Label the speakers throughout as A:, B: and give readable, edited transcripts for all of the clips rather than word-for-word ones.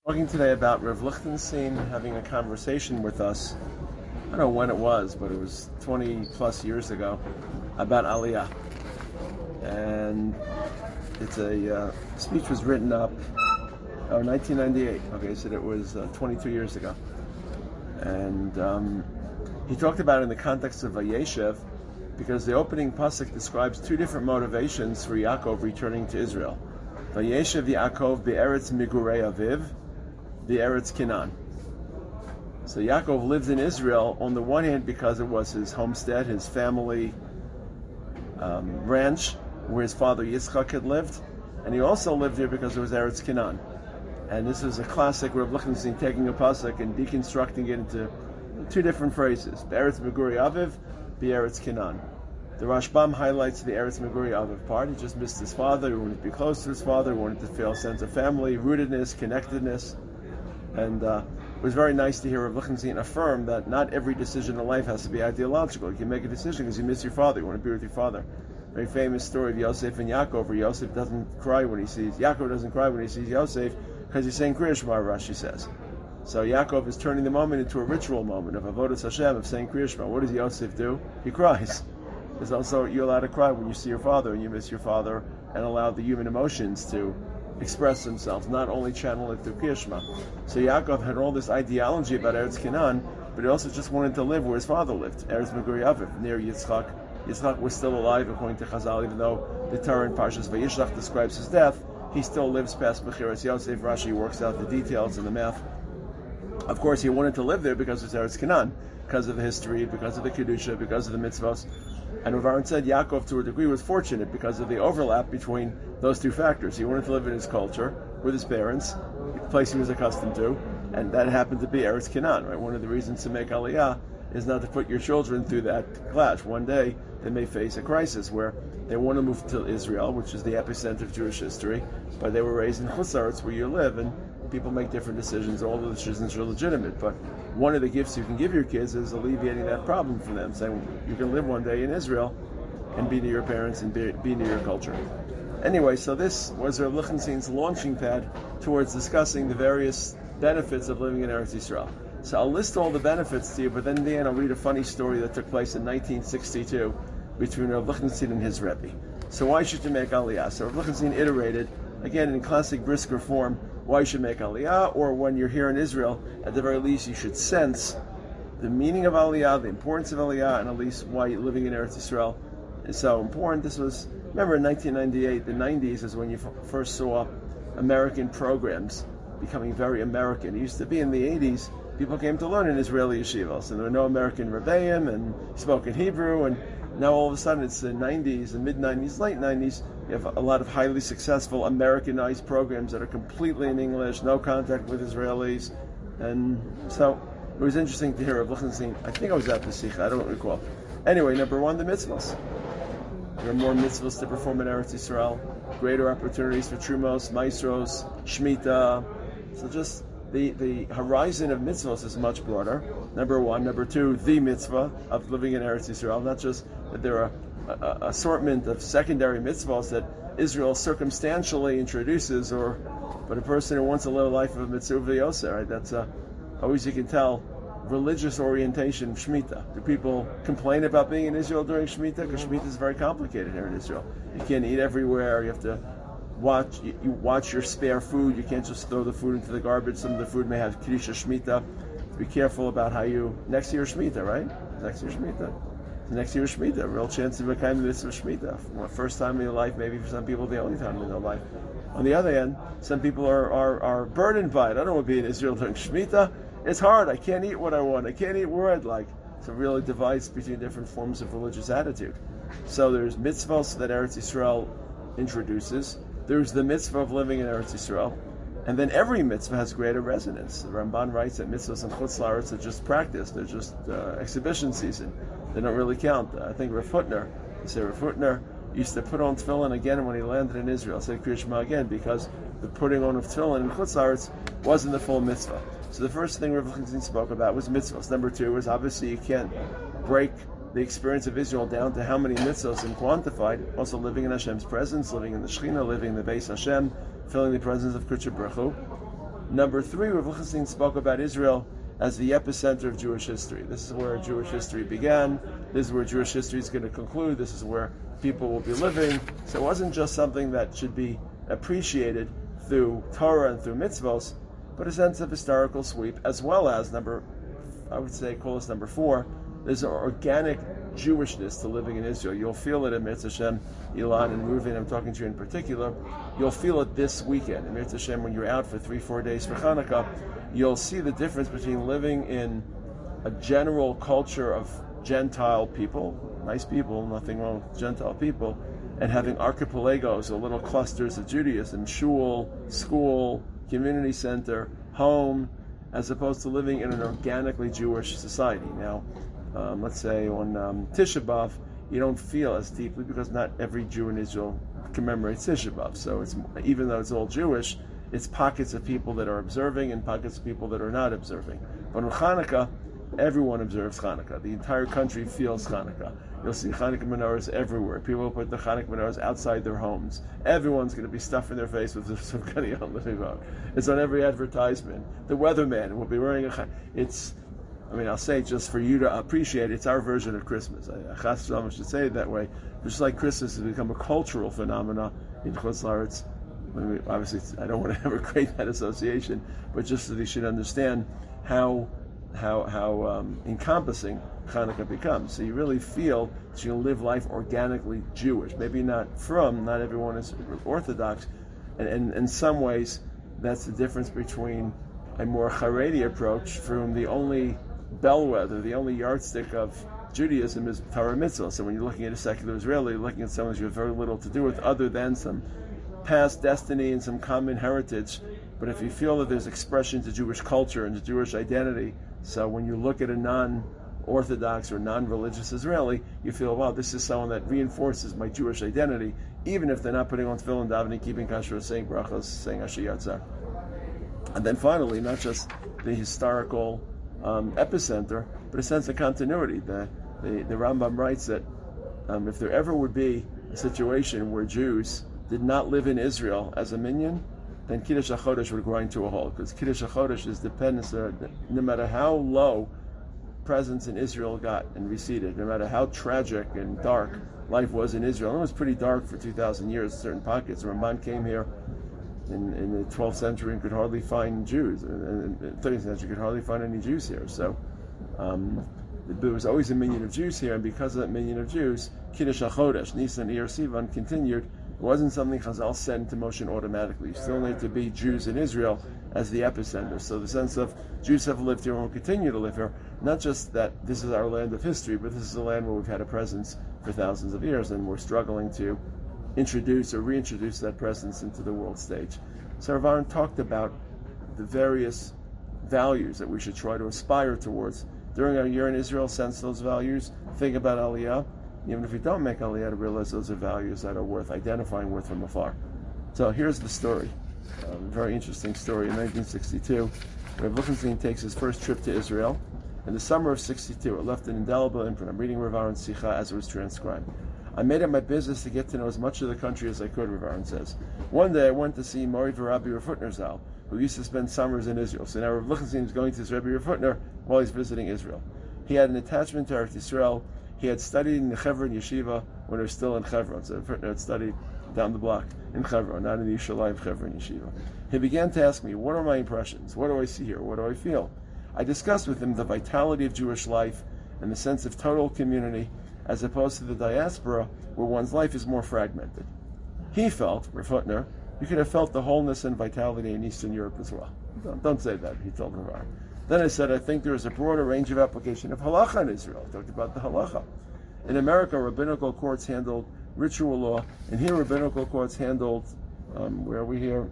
A: Talking today about Rav Lichtenstein having a conversation with us. I don't know when it was, but it was 20 plus years ago, about Aliyah. And it's a speech was written up, 1998. Okay, so it was 22 years ago. And he talked about it in the context of Vayeshev, because the opening pasuk describes two different motivations for Yaakov returning to Israel. Vayeshev Yaakov be'eretz migurei aviv, the Eretz Canaan. So Yaakov lived in Israel on the one hand because it was his homestead, his family ranch, where his father Yitzchak had lived, and he also lived here because it was Eretz Canaan. And this is a classic Rav Lichtenstein taking a pasuk and deconstructing it into two different phrases: Eretz Meguri Aviv, Eretz Canaan. The Rashbam highlights the Eretz Meguri Aviv part. He just missed his father. He wanted to be close to his father. He wanted to feel a sense of family, rootedness, connectedness. And it was very nice to hear Rav Lichtenstein affirm that not every decision in life has to be ideological. You can make a decision because you miss your father, you want to be with your father. Very famous story of Yosef and Yaakov, where Yosef doesn't cry when he sees, Yaakov doesn't cry when he sees Yosef because he's saying Kriya Shema, Rashi says. So Yaakov is turning the moment into a ritual moment of Avodas Hashem, of saying Kriya Shema. What does Yosef do? He cries. There's also, you're allowed to cry when you see your father and you miss your father, and allow the human emotions to express themselves, not only channel it through Kriya Shema. So Yaakov had all this ideology about Eretz Canaan, but he also just wanted to live where his father lived, Eretz Meguri Aviv, near Yitzchak. Yitzchak was still alive according to Chazal, even though the Torah in Parshas Vayishlach describes his death. He still lives past Mechiras Yosef. Rashi works out the details and the math. Of course, he wanted to live there because it's Eretz Canaan, because of the history, because of the Kedusha, because of the mitzvahs. And Rav Aaron said Yaakov, to a degree, was fortunate because of the overlap between those two factors. He wanted to live in his culture, with his parents, the place he was accustomed to, and that happened to be Eretz Canaan, right? One of the reasons to make Aliyah is not to put your children through that clash. One day, they may face a crisis where they want to move to Israel, which is the epicenter of Jewish history, but they were raised in Chutz La'aretz, where you live, and people make different decisions. All the decisions are legitimate, but one of the gifts you can give your kids is alleviating that problem for them, saying you can live one day in Israel and be near your parents and be near your culture. Anyway, so this was Rav Lichtenstein's launching pad towards discussing the various benefits of living in Eretz Yisrael. So I'll list all the benefits to you, but then in the end I'll read a funny story that took place in 1962 between Rav Lichtenstein and his Rebbe. So why should you make Aliyah? So Rav Lichtenstein iterated, again in classic Brisker form, why you should make Aliyah, or when you're here in Israel, at the very least you should sense the meaning of Aliyah, the importance of Aliyah, and at least why living in Eretz Yisrael is so important. This was, remember in 1998, the 90s is when you first saw American programs becoming very American. It used to be in the 80s, people came to learn in Israeli yeshivos, and there were no American rebbeim, and spoke in Hebrew, and now all of a sudden it's the 90s, the mid-90s, late 90s, you have a lot of highly successful Americanized programs that are completely in English, no contact with Israelis. And so it was interesting to hear Rav Lichtenstein. I think I was at the Sikha, I don't recall. Anyway, number one, the mitzvahs. There are more mitzvahs to perform in Eretz Yisrael, greater opportunities for Trumos, Maestros, Shemitah. So just the horizon of mitzvahs is much broader. Number one. Number two, the mitzvah of living in Eretz Yisrael, not just that there are assortment of secondary mitzvahs that Israel circumstantially introduces, but a person who wants to live a life of mitzvah v'yoseh, right? That's always, you can tell, religious orientation of Shemitah. Do people complain about being in Israel during Shemitah? Because Shemitah is very complicated here in Israel. You can't eat everywhere. You have to watch your spare food. You can't just throw the food into the garbage. Some of the food may have Kedusha Shemitah. Be careful about how you, next year Shemitah, right? Next year Shemitah. Next year Shemitah, real chance of a kind of mitzvah Shemitah. First time in your life, maybe for some people the only time in their life. On the other hand, some people are burdened by it. I don't want to be in Israel during Shemitah. It's hard. I can't eat what I want. I can't eat where I'd like. So it really divides between different forms of religious attitude. So there's mitzvahs that Eretz Yisrael introduces. There's the mitzvah of living in Eretz Yisrael. And then every mitzvah has greater resonance. The Ramban writes that mitzvahs and Chutz La'aretz are just practice. They're just exhibition season. They don't really count. I think Rav Hutner used to put on tefillin again when he landed in Israel. Said Kriya Shema again, because the putting on of tefillin in Chutz La'aretz wasn't the full mitzvah. So the first thing Rav Lichtenstein spoke about was mitzvahs. Number two was, obviously you can't break the experience of Israel down to how many mitzvahs and quantified. Also living in Hashem's presence, living in the Shekhinah, living in the Beis Hashem, feeling the presence of Kodesh Baruch Hu. Number three, Rav Lichtenstein spoke about Israel as the epicenter of Jewish history. This is where Jewish history began. This is where Jewish history is going to conclude. This is where people will be living. So it wasn't just something that should be appreciated through Torah and through mitzvos, but a sense of historical sweep, as well as number four, there's an organic Jewishness to living in Israel. You'll feel it in Mirz Hashem, Ilan and Reuven, I'm talking to you in particular. You'll feel it this weekend. In Mirz Hashem, when you're out for 3-4 days for Hanukkah, you'll see the difference between living in a general culture of Gentile people, nice people, nothing wrong with Gentile people, and having archipelagos or little clusters of Judaism, shul, school, community center, home, as opposed to living in an organically Jewish society. Now, let's say on Tisha B'Av, you don't feel as deeply because not every Jew in Israel commemorates Tisha B'Av. So it's, even though it's all Jewish, it's pockets of people that are observing and pockets of people that are not observing. But on Hanukkah, everyone observes Hanukkah. The entire country feels Hanukkah. You'll see Hanukkah menorahs everywhere. People will put the Hanukkah menorahs outside their homes. Everyone's going to be stuffing their face with some kind of Yom. It's on every advertisement. The weatherman will be wearing I'll say just for you to appreciate, it's our version of Christmas. I should say it that way. Just like Christmas has become a cultural phenomenon in Chutz La'aretz. Obviously, I don't want to ever create that association, but just so they should understand how encompassing Hanukkah becomes. So you really feel that you live life organically Jewish. Maybe not everyone is Orthodox, and in some ways that's the difference between a more Haredi approach, from the only bellwether, the only yardstick of Judaism is Torah Mitzvah. So when you're looking at a secular Israeli, you're looking at someone you have very little to do with other than some past destiny and some common heritage. But if you feel that there's expression to Jewish culture and to Jewish identity, so when you look at a non-Orthodox or non-religious Israeli, you feel, wow, this is someone that reinforces my Jewish identity, even if they're not putting on tefillin, davening, keeping kashrut, saying brachos, saying Asher Yatzar. And then finally, not just the historical epicenter, but a sense of continuity. The Rambam writes that if there ever would be a situation where Jews did not live in Israel as a minyan, then Kiddush HaChodesh would grind to a halt, because Kiddush HaChodesh is dependent. No matter how low presence in Israel got and receded, no matter how tragic and dark life was in Israel, and it was pretty dark for 2,000 years in certain pockets. Ramban came here in the 12th century and could hardly find Jews. In the 13th century, could hardly find any Jews here. So there was always a minyan of Jews here, and because of that minyan of Jews, Kiddush HaChodesh, Nisan, Iyar, Sivan continued. It wasn't something Chazal set into motion automatically. You still need to be Jews in Israel as the epicenter. So the sense of Jews have lived here and will continue to live here, not just that this is our land of history, but this is a land where we've had a presence for thousands of years, and we're struggling to introduce or reintroduce that presence into the world stage. So Rav Aaron talked about the various values that we should try to aspire towards. During our year in Israel, sense those values, think about Aliyah. Even if you don't make Aliyah, to realize those are values that are worth identifying with from afar. So here's the story. A very interesting story. In 1962, Rav Lichtenstein takes his first trip to Israel. In the summer of 62, it left an indelible imprint. I'm reading Rav Aaron's Sikha as it was transcribed. I made it my business to get to know as much of the country as I could, Rav Aaron says. One day I went to see Mori Rabbi Rav Hutner Zal, who used to spend summers in Israel. So now Rav Lichtenstein is going to his Rabbi Rav Hutner while he's visiting Israel. He had an attachment to Eretz Yisrael. He had studied in the Chevron Yeshiva when he was still in Chevron. So Rav Hutner had studied down the block in Chevron, not in the Yerushalayim Chevron Yeshiva. He began to ask me, what are my impressions? What do I see here? What do I feel? I discussed with him the vitality of Jewish life and the sense of total community, as opposed to the diaspora, where one's life is more fragmented. He felt, Rav Hutner, you could have felt the wholeness and vitality in Eastern Europe as well. Don't say that, he told Rav Aaron. Then I said, I think there is a broader range of application of halacha in Israel. I talked about the halacha. In America, rabbinical courts handled ritual law, and here rabbinical courts handled, where are we here?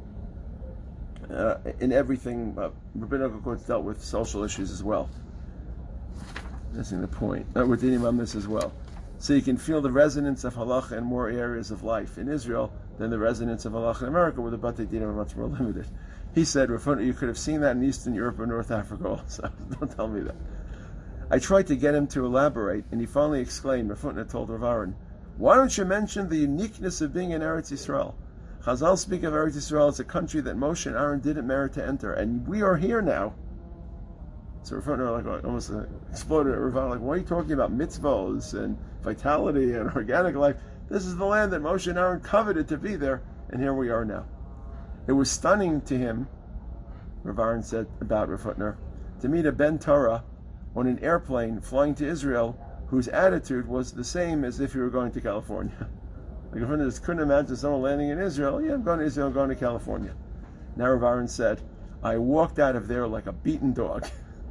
A: In everything, rabbinical courts dealt with social issues as well. Missing the point. We're dealing on this as well. So you can feel the resonance of halacha in more areas of life in Israel than the resonance of halacha in America, where the Batei Din are much more limited. He said, you could have seen that in Eastern Europe or North Africa also. Don't tell me that. I tried to get him to elaborate, and he finally exclaimed, Rav Hutner told Rav Aaron, why don't you mention the uniqueness of being in Eretz Yisrael? Chazal speak of Eretz Yisrael as a country that Moshe and Aaron didn't merit to enter, and we are here now. So Rav Hutner like almost exploded at Rav, like, why are you talking about mitzvos and vitality and organic life? This is the land that Moshe and Aaron coveted to be there, and here we are now. It was stunning to him, Rav Aaron said about Rav Hutner, to meet a Ben Torah on an airplane flying to Israel whose attitude was the same as if he were going to California. Like Rav Hutner just couldn't imagine someone landing in Israel. Yeah, I'm going to Israel, I'm going to California. Now Rav Aaron said, I walked out of there like a beaten dog.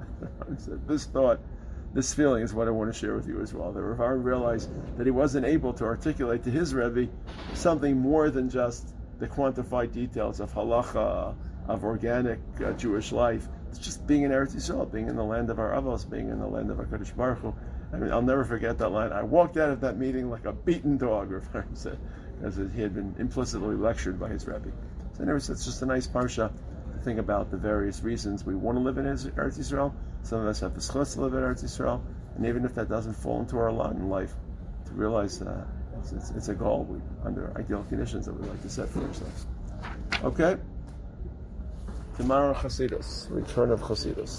A: This feeling is what I want to share with you as well. That Rav Aaron realized that he wasn't able to articulate to his Rebbe something more than just the quantified details of halacha, of organic Jewish life. It's just being in Eretz Yisrael, being in the land of our Avos, being in the land of HaKadosh Baruch Hu. I mean, I'll never forget that line. I walked out of that meeting like a beaten dog, Rav Aaron said, as he had been implicitly lectured by his Rebbe. So anyway, it's just a nice parsha to think about the various reasons we want to live in Eretz Yisrael. Some of us have the schutz to live in Eretz Yisrael, and even if that doesn't fall into our lot in life, to realize it's a goal under ideal conditions that we like to set for ourselves. Okay? Tomorrow, Chassidus, return of Chassidus.